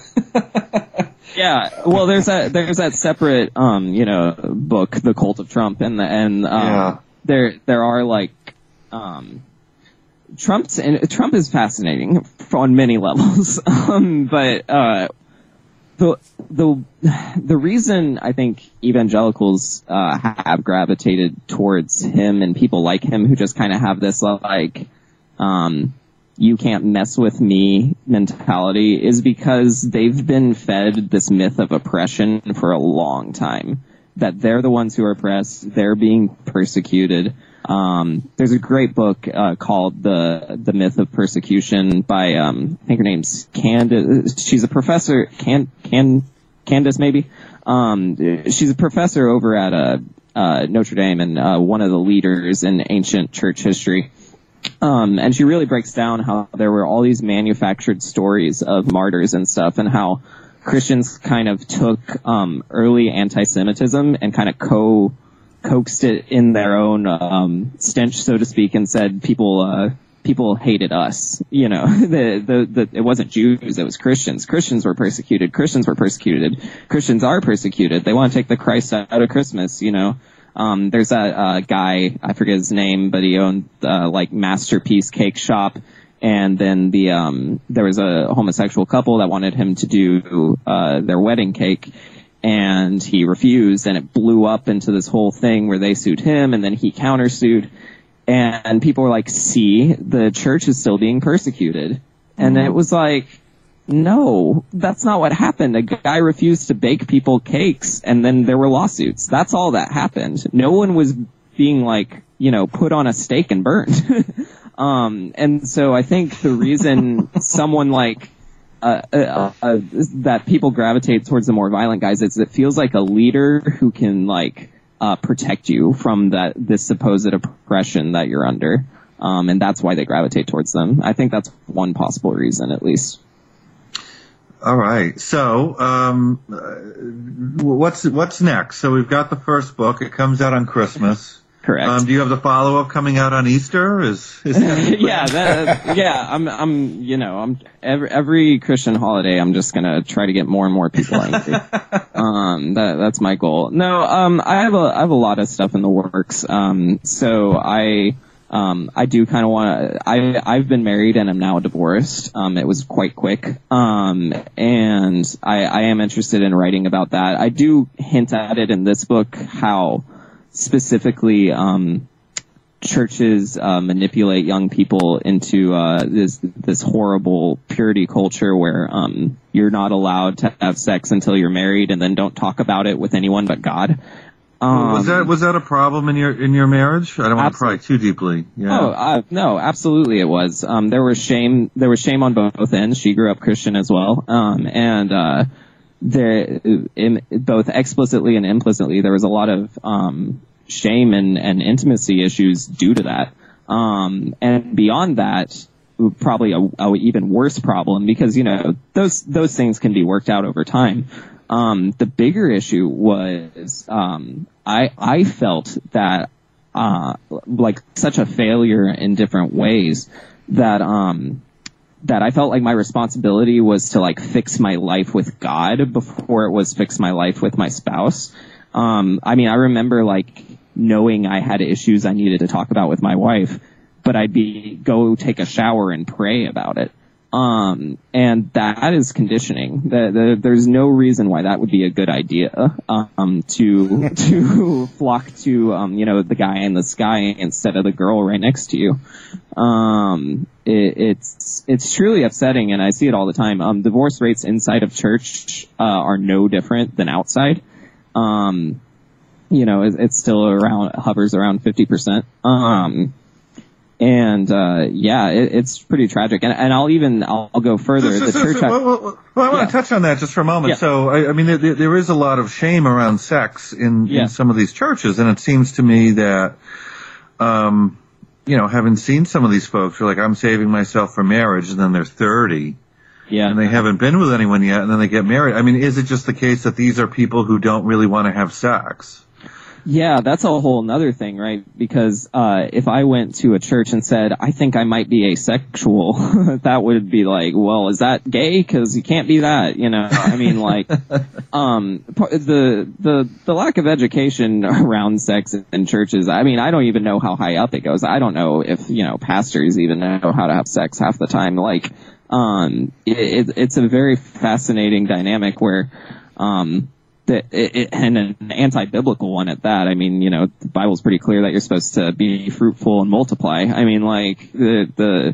Yeah, well, there's that there's that separate, um, you know, book, The Cult of Trump, and the, and um, yeah. there there are like, um, Trump's and Trump is fascinating on many levels, um, but uh, the the the reason I think evangelicals uh, have gravitated towards him and people like him who just kind of have this like, um. you can't mess with me mentality is because they've been fed this myth of oppression for a long time, that they're the ones who are oppressed, they're being persecuted. Um, there's a great book uh, called The The Myth of Persecution by, um, I think her name's Candace. She's a professor, Can, Can, Candace maybe? Um, she's a professor over at uh, uh, Notre Dame and uh, one of the leaders in ancient church history. Um, and she really breaks down how there were all these manufactured stories of martyrs and stuff, and how Christians kind of took um, early anti-Semitism and kind of co coaxed it in their own um, stench, so to speak, and said people uh, people hated us. You know, the, the the it wasn't Jews, it was Christians. Christians were persecuted. Christians were persecuted. Christians are persecuted. They want to take the Christ out of Christmas. You know. Um, there's a, uh, guy, I forget his name, but he owned, uh, like Masterpiece Cake Shop. And then the, um, there was a homosexual couple that wanted him to do, uh, their wedding cake. And he refused, and it blew up into this whole thing where they sued him, and then he countersued. And people were like, see, the church is still being persecuted. And mm-hmm. It was like, no, that's not what happened. A guy refused to bake people cakes, and then there were lawsuits. That's all that happened. No one was being, like, you know, put on a stake and burned. um, and so I think the reason someone like uh, uh, uh, that people gravitate towards the more violent guys is it feels like a leader who can, like, uh, protect you from that this supposed oppression that you're under. Um, and that's why they gravitate towards them. I think that's one possible reason, at least. All right. So, um, what's what's next? So we've got the first book. It comes out on Christmas. Correct. Um, do you have the follow-up coming out on Easter? Is, is that yeah, that, yeah. I'm, I'm, you know, I'm every, every Christian holiday. I'm just gonna try to get more and more people angry. um, that that's my goal. No, um, I have a I have a lot of stuff in the works. Um, so I. Um, I do kind of want to, I, I've been married and I'm now divorced. Um, it was quite quick. Um, and I, I am interested in writing about that. I do hint at it in this book, how specifically, um, churches, uh, manipulate young people into, uh, this, this horrible purity culture where, um, you're not allowed to have sex until you're married, and then don't talk about it with anyone but God. Um, was that was that a problem in your in your marriage? I don't want to pry too deeply. Yeah. Oh uh, no, absolutely it was. Um, there was shame. There was shame on both ends. She grew up Christian as well, um, and uh, there, in, both explicitly and implicitly, there was a lot of um, shame and, and intimacy issues due to that. Um, and beyond that, probably a, a even worse problem, because you know those those things can be worked out over time. Um, the bigger issue was, um, I, I felt that, uh, like such a failure in different ways that, um, that I felt like my responsibility was to like fix my life with God before it was fix my life with my spouse. Um, I mean, I remember like knowing I had issues I needed to talk about with my wife, but I'd be, go take a shower and pray about it. Um, and that is conditioning. The, the, there's no reason why that would be a good idea, um, to, to flock to, um, you know, the guy in the sky instead of the girl right next to you. Um, it, it's, it's truly upsetting, and I see it all the time. Um, divorce rates inside of church, uh, are no different than outside. Um, you know, it, it's still around, hovers around fifty percent. Um, And, uh, yeah, it, it's pretty tragic. And, and I'll even, I'll, I'll go further. So, so, the so, church. so, well, well, well, I want yeah. to touch on that just for a moment. Yeah. So, I, I mean, there, there is a lot of shame around sex in, yeah. in some of these churches. And it seems to me that, um, you know, having seen some of these folks who are like, I'm saving myself for marriage, and then they're thirty. Yeah. And they haven't been with anyone yet, and then they get married. I mean, is it just the case that these are people who don't really want to have sex? Yeah, that's a whole nother thing, right? Because uh if I went to a church and said, I think I might be asexual, that would be like, well, is that gay? Because you can't be that, you know? I mean, like, um the the the lack of education around sex in churches, I mean, I don't even know how high up it goes. I don't know if, you know, pastors even know how to have sex half the time. Like, um it, it's a very fascinating dynamic where, um It, it, and an anti-biblical one at that. I mean, you know, the Bible's pretty clear that you're supposed to be fruitful and multiply. I mean, like, the, the,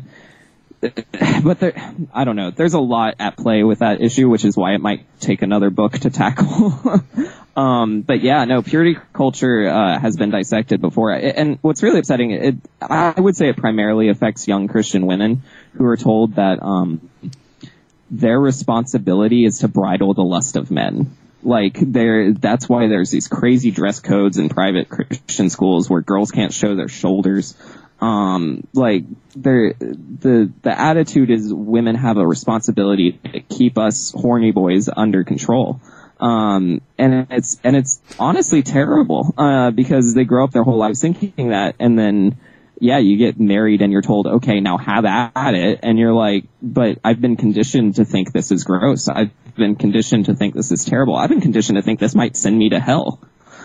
but there, I don't know. There's a lot at play with that issue, which is why it might take another book to tackle. um, but yeah, no, purity culture, uh, has been dissected before. And what's really upsetting, it, I would say it primarily affects young Christian women who are told that, um, their responsibility is to bridle the lust of men. Like, there, that's why there's these crazy dress codes in private Christian schools where girls can't show their shoulders. Um, like, there, the, the attitude is women have a responsibility to keep us horny boys under control. Um, and it's, and it's honestly terrible, uh, because they grow up their whole lives thinking that, and then, yeah, you get married and you're told, okay, now have at it. And you're like, but I've been conditioned to think this is gross. I've been conditioned to think this is terrible. I've been conditioned to think this might send me to hell.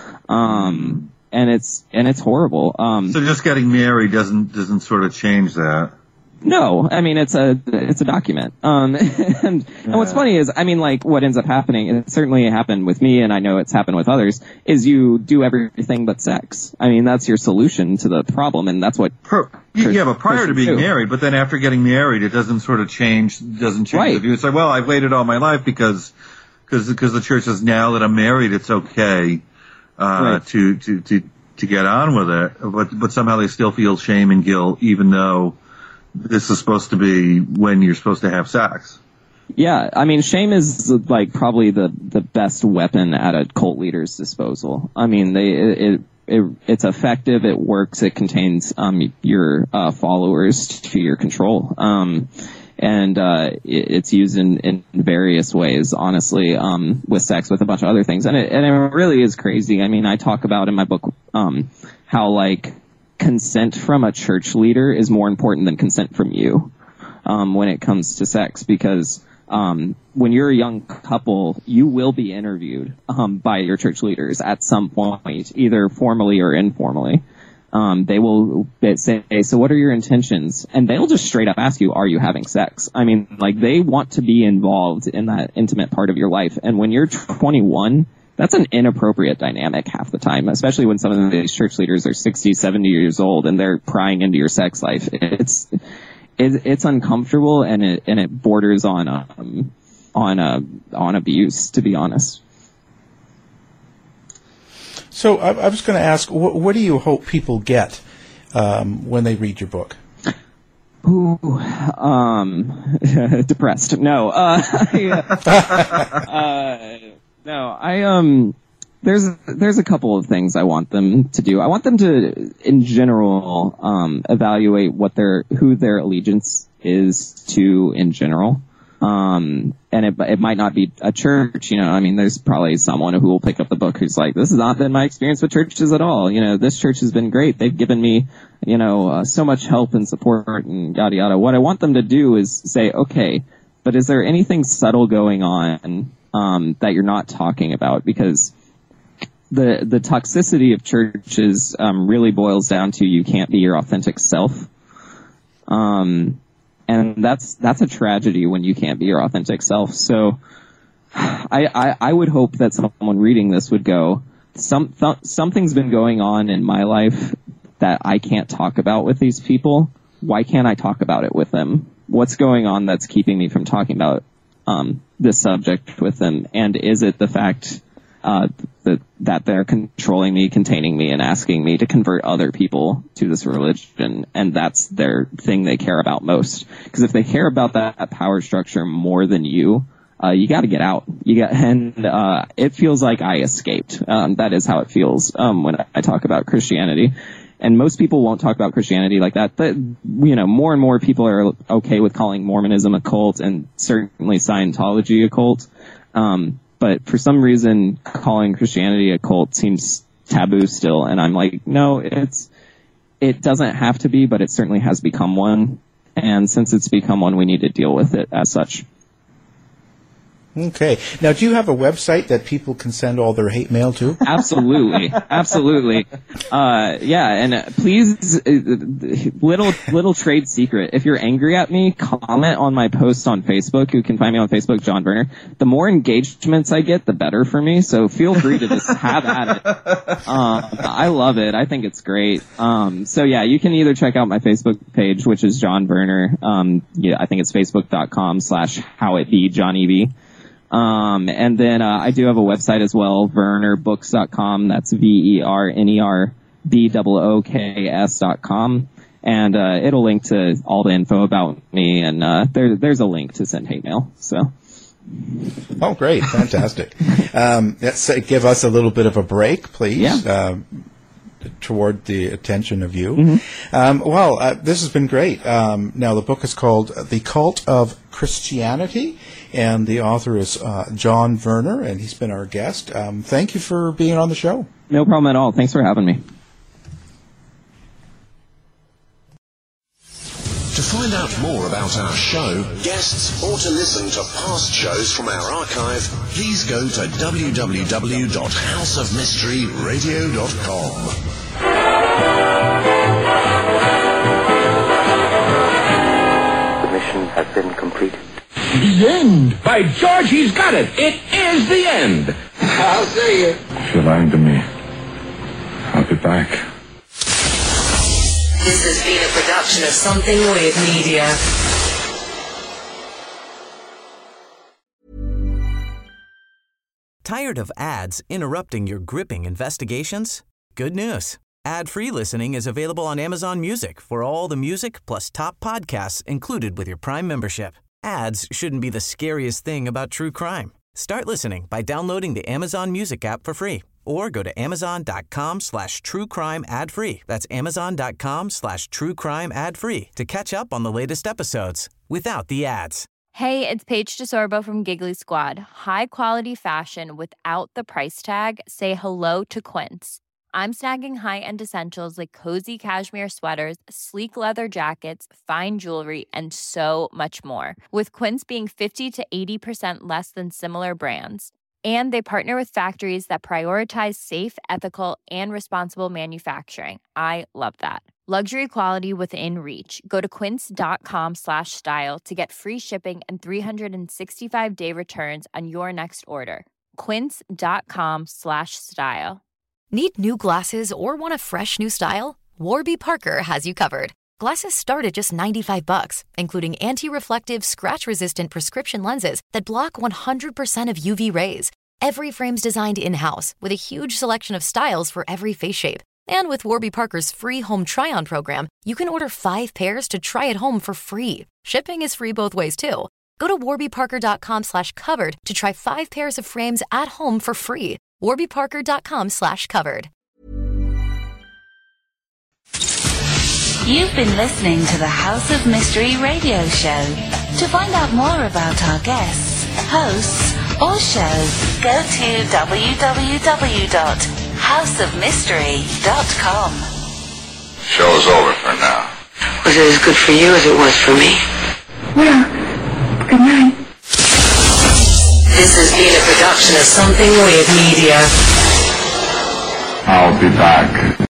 Um, and it's, and it's horrible. Um, so just getting married doesn't, doesn't sort of change that. No, I mean, it's a, it's a document. Um, and, yeah. and what's funny is, I mean, like, what ends up happening, and it certainly happened with me, and I know it's happened with others, is you do everything but sex. I mean, that's your solution to the problem, and that's what... Per, yeah, but prior to being do. married, but then after getting married, it doesn't sort of change, doesn't change right. the view. It's like, well, I've waited all my life because, because, because the church says now that I'm married, it's okay, uh, right. to, to, to, to get on with it, but, but somehow they still feel shame and guilt, even though this is supposed to be when you're supposed to have sex. Yeah, I mean, shame is like probably the, the best weapon at a cult leader's disposal. I mean, they it, it it's effective, it works, it contains um your uh, followers to your control. Um, and uh, it, it's used in, in various ways, honestly, um, with sex, with a bunch of other things, and it and it really is crazy. I mean, I talk about in my book um how like consent from a church leader is more important than consent from you um, when it comes to sex, because um, when you're a young couple, you will be interviewed um, by your church leaders at some point, either formally or informally. Um, they will say, so what are your intentions? And they'll just straight up ask you, are you having sex? I mean, like, they want to be involved in that intimate part of your life. And when you're twenty-one, that's an inappropriate dynamic half the time, especially when some of these church leaders are sixty, seventy years old and they're prying into your sex life. It's, it, it's uncomfortable, and it, and it borders on, um, on, uh, on abuse, to be honest. So I, I was going to ask, what, what do you hope people get, um, when they read your book? Ooh, um, depressed. No, uh, I, uh, No, I, um, there's, there's a couple of things I want them to do. I want them to, in general, um, evaluate what their, who their allegiance is to in general. Um, and it, it might not be a church, you know, I mean, there's probably someone who will pick up the book who's like, this has not been my experience with churches at all. You know, this church has been great. They've given me, you know, uh, so much help and support and yada yada. What I want them to do is say, okay, but is there anything subtle going on Um, that you're not talking about? Because the the toxicity of churches um, really boils down to you can't be your authentic self. Um, And that's, that's a tragedy when you can't be your authentic self. So I, I, I would hope that someone reading this would go, some, th- something's been going on in my life that I can't talk about with these people. Why can't I talk about it with them? What's going on that's keeping me from talking about um, this subject with them? And is it the fact uh, that, that they're controlling me, containing me, and asking me to convert other people to this religion? And that's their thing they care about most. Because if they care about that power structure more than you, uh, you got to get out. You got, and uh, it feels like I escaped. Um, that is how it feels um, when I talk about Christianity. And most people won't talk about Christianity like that. But, you know, more and more people are okay with calling Mormonism a cult and certainly Scientology a cult. Um, but for some reason, calling Christianity a cult seems taboo still. And I'm like, no, it's, it doesn't have to be, but it certainly has become one. And since it's become one, we need to deal with it as such. Okay. Now, do you have a website that people can send all their hate mail to? Absolutely. Absolutely. Uh, yeah. And uh, please, uh, little, little trade secret. If you're angry at me, comment on my post on Facebook. You can find me on Facebook, John Verner. The more engagements I get, the better for me. So feel free to just have at it. Um, I love it. I think it's great. Um, so yeah, you can either check out my Facebook page, which is John Verner. Um, yeah, I think it's facebook.com slash how it be Johnny V. Um, and then, uh, I do have a website as well, verner books dot com. That's V E R N E R B O O K S dot com. And, uh, it'll link to all the info about me. And, uh, there, there's a link to send hate mail. So. Oh, great. Fantastic. um, let's uh, give us a little bit of a break, please. Yeah. Um, toward the attention of you. Mm-hmm. Um, well, uh, this has been great. Um, now, the book is called The Cult of Christianity, and the author is uh, John Verner, and he's been our guest. Um, thank you for being on the show. No problem at all. Thanks for having me. To find out more about our show, guests, or to listen to past shows from our archive, please go to w w w dot house of mystery radio dot com. The mission has been completed. The end! By George, he's got it! It is the end! I'll say it. If you're lying to me, I'll be back. This has been a production of Something Weird Media. Tired of ads interrupting your gripping investigations? Good news. Ad-free listening is available on Amazon Music for all the music plus top podcasts included with your Prime membership. Ads shouldn't be the scariest thing about true crime. Start listening by downloading the Amazon Music app for free or go to amazon.com slash true crime ad free. That's amazon.com slash true crime ad free to catch up on the latest episodes without the ads. Hey, it's Paige DeSorbo from Giggly Squad. High quality fashion without the price tag. Say hello to Quince. I'm snagging high-end essentials like cozy cashmere sweaters, sleek leather jackets, fine jewelry, and so much more. With Quince being fifty to eighty percent less than similar brands. And they partner with factories that prioritize safe, ethical, and responsible manufacturing. I love that. Luxury quality within reach. Go to quince.com slash style to get free shipping and three sixty-five day returns on your next order. Quince.com slash style. Need new glasses or want a fresh new style? Warby Parker has you covered. Glasses start at just ninety-five bucks, including anti-reflective, scratch-resistant prescription lenses that block one hundred percent of U V rays. Every frame's designed in-house with a huge selection of styles for every face shape. And with Warby Parker's free home try-on program, you can order five pairs to try at home for free. Shipping is free both ways, too. Go to warbyparker.com slash covered to try five pairs of frames at home for free. warbyparker.com slash covered. You've been listening to the House of Mystery radio show. To find out more about our guests, hosts, or shows, go to w w w dot house of mystery dot com. Show's over for now. Was it as good for you as it was for me? Well, good night. This has been a production of Something Weird Media. I'll be back.